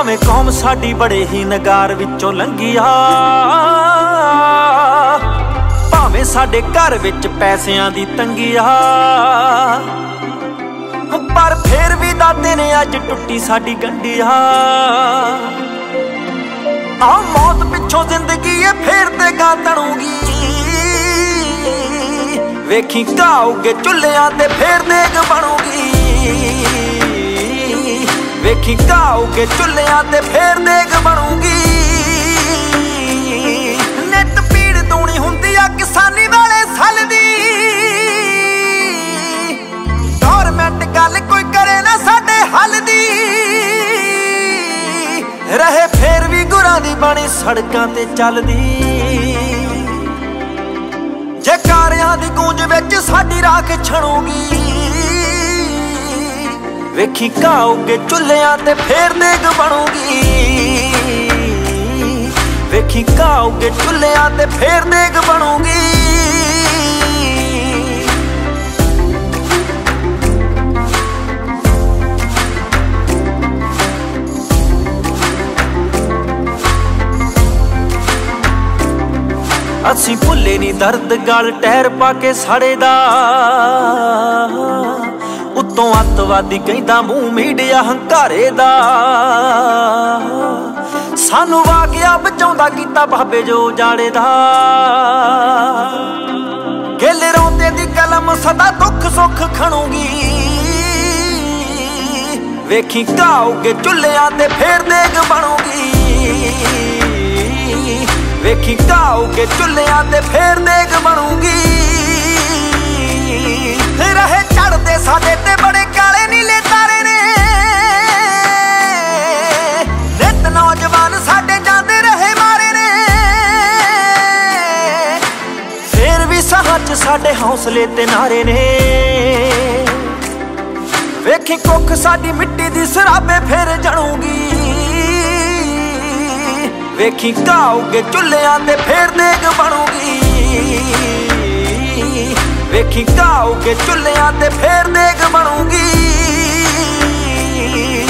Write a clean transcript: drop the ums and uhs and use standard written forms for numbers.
ਭਾਵੇਂ ਕੌਮ ਸਾਡੀ ਬੜੇ ਹੀ ਨਗਾਰ ਵਿੱਚੋਂ ਲੰਘੀ ਆ, ਭਾਵੇਂ ਸਾਡੇ ਘਰ ਵਿੱਚ ਪੈਸਿਆਂ ਦੀ ਤੰਗੀ ਆ, ਪਰ ਫੇਰ ਵੀ ਦਾਦੇ ਨੇ ਅੱਜ ਟੁੱਟੀ ਸਾਡੀ ਗੰਢੀ ਆ। ਮੌਤ ਪਿੱਛੋਂ ਜ਼ਿੰਦਗੀ ਏ ਫੇਰ ਤੇ ਗਾ ਤਣੂਗੀ, ਵੇਖੀ ਘਾਉਗੇ ਚੁੱਲ੍ਹਿਆਂ ਤੇ ਫੇਰ ਦੇਗ ਬਣੂਗੀ, ਵੇਖੀ ਘਾਉਗੇ ਚੁੱਲ੍ਹਿਆਂ ਤੇ ਫੇਰ ਦੇਗ ਬਣੂਗੀ। ਨਿੱਤ ਪੀੜ ਦੂਣੀ ਹੁੰਦੀ ਆ ਕਿਸਾਨੀ ਵਾਲੇ ਸੱਲ ਦੀ, ਗੌਰਮੈਂਟ ਗੱਲ ਕੋਈ ਕਰੇ ਨਾ ਸਾਡੇ ਹੱਲ ਦੀ, ਰਹੇ ਫੇਰ ਵੀ ਗੁਰਾਂ ਦੀ ਬਾਣੀ ਸੜਕਾਂ ਤੇ ਚੱਲਦੀ। ਜੇ ਕਾਰਿਆਂ ਦੀ ਗੂੰਜ ਵਿੱਚ ਸਾਡੀ ਰਾਖ ਛਣੂਗੀ, ਵੇਖੀ ਘਾਉਗੇ ਚੁੱਲ੍ਹਿਆਂ ਤੇ ਫੇਰ ਦੇਗ ਬਣੂਗੀ, ਵੇਖੀ ਘਾਉਗੇ ਚੁੱਲ੍ਹਿਆਂ ਤੇ ਫੇਰ ਦੇਗ ਬਣੂਗੀ। ਅਸੀਂ ਭੁੱਲੇ ਨੀ ਦਰਦ ਗਲ ਟਹਿਰ ਪਾ ਕੇ ਸਾੜੇ ਦਾ, ਉੱਤੋਂ ਅੱਤਵਾਦੀ ਕਹਿੰਦਾ ਮੂੰਹ ਮੀਡੀਆ ਹੰਕਾਰੇ ਦਾ। ਸਾਨੂੰ ਵਾਕਿਆ ਬਚਾਉਂਦਾ ਕੀਤਾ ਬਾਬੇ ਜੋ ਜਾੜੇ ਦਾ, ਗਿੱਲ ਰੋਂਦੇ ਦੀ ਕਲਮ ਸਦਾ ਦੁੱਖ ਸੁੱਖ ਖਣੂਗੀ, ਵੇਖੀ ਘਾਉਗੇ ਚੁੱਲ੍ਹਿਆਂ ਤੇ ਫੇਰ ਦੇਗ ਬਣੂਗੀ, ਵੇਖੀ ਘਾਉਗੇ ਚੁੱਲ੍ਹਿਆਂ ਤੇ ਫੇਰ ਦੇਗ ਬਣੂਗੀ। ਰਹੇ ਚੜ੍ਹਦੇ ਸਾਡੇ ਤੇ ਬੜੇ ਕਾਲੇ ਨੀਲੇ ਤਾਰੇ ਨੇ, ਨਿੱਤ ਨੌਜਵਾਨ ਸਾਡੇ ਜਾਂਦੇ ਰਹੇ ਮਾਰੇ ਨੇ, ਫੇਰ ਵੀ ਸਾਹਾਂ 'ਚ ਸਾਡੇ ਹੌਸਲੇ ਤੇ ਨਾਰੇ ਨੇ। ਵੇਖੀ ਕੁੱਖ ਸਾਡੀ ਮਿੱਟੀ ਦੀ ਸਰਾਬੇ ਫੇਰ ਜਣੂਗੀ, ਵੇਖੀ ਘਾਉਗੇ ਚੁੱਲ੍ਹਿਆਂ ਤੇ ਫੇਰ ਦੇਗ ਬਣੂਗੀ, ਵੇਖੀ ਘਾਉਗੇ ਚੁੱਲ੍ਹਿਆਂ ਤੇ ਫੇਰ ਦੇਗ ਬਣੂਗੀ।